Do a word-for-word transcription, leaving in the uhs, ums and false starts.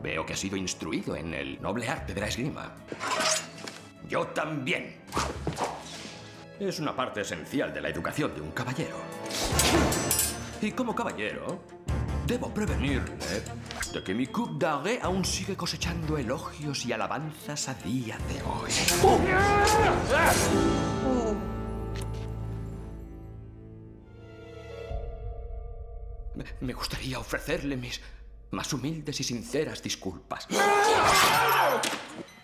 Veo que ha sido instruido en el noble arte de la esgrima. Yo también. Es una parte esencial de la educación de un caballero. Y como caballero, debo prevenirle de que mi coup d'arrêt aún sigue cosechando elogios y alabanzas a día de hoy. Me, me gustaría ofrecerle mis más humildes y sinceras disculpas.